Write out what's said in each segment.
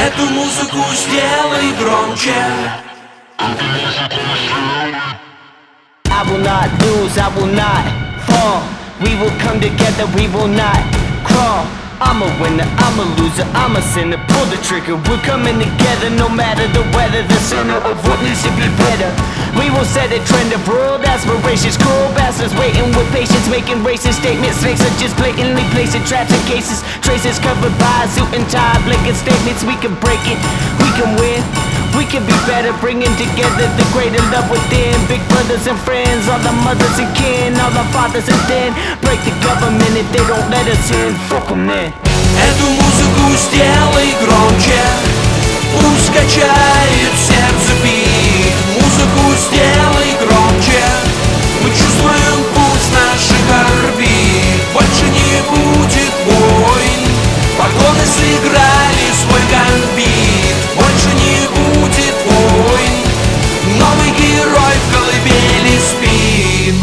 Эту музыку сделай громче. I will not lose, I will not fall. We will come together, we will not crawl. I'm a winner, I'm a loser, I'm a sinner. Pull the trigger, we're coming together no matter the weather. The center of what needs to be better. We will set a trend of world aspirations. Cruel bastards waiting with patience, making racist statements. Snakes are just blatantly placing traps in cases. Traces covered by a suit and tie, blinking statements. We can break it, we can win. We can be better, bringing together the greater love within. Big brothers and friends, all the mothers and kin, all the fathers and then break the government if they don't let us in. Fuck them then. Эту музыку сделай громче. Пусть качает сердце бит. Музыку сделай громче. Мы чувствуем пульс наших орбит. Больше не будет войн. Погоны сыграли свой гамбит. Больше не будет войн. Новый герой в колыбели спит.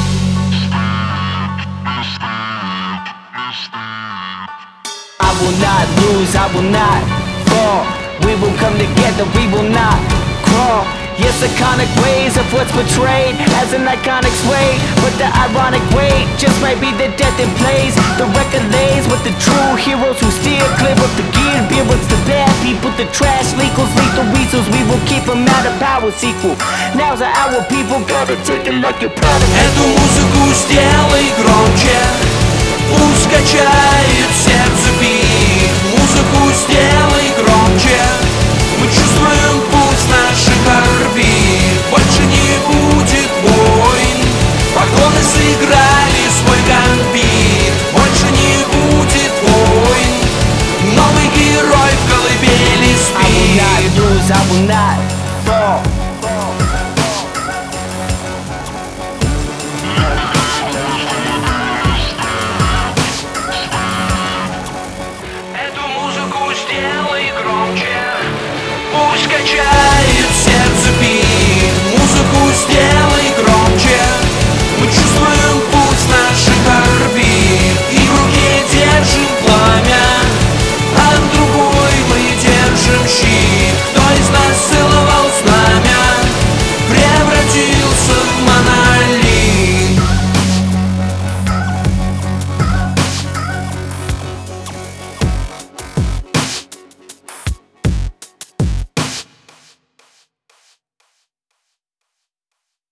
I will not lose, I will not fall. We will come together, we will not crawl. Yes, iconic ways of what's portrayed as an iconic sway, but the ironic way just might be the death in plays. The record lays with the true heroes who steer clear of the gear. Beer with the bad people, the trash legals, lethal weasels. We will keep them out of power sequel. Now's the hour, people gotta take it like you're proud of it. Эту музыку сделай громче.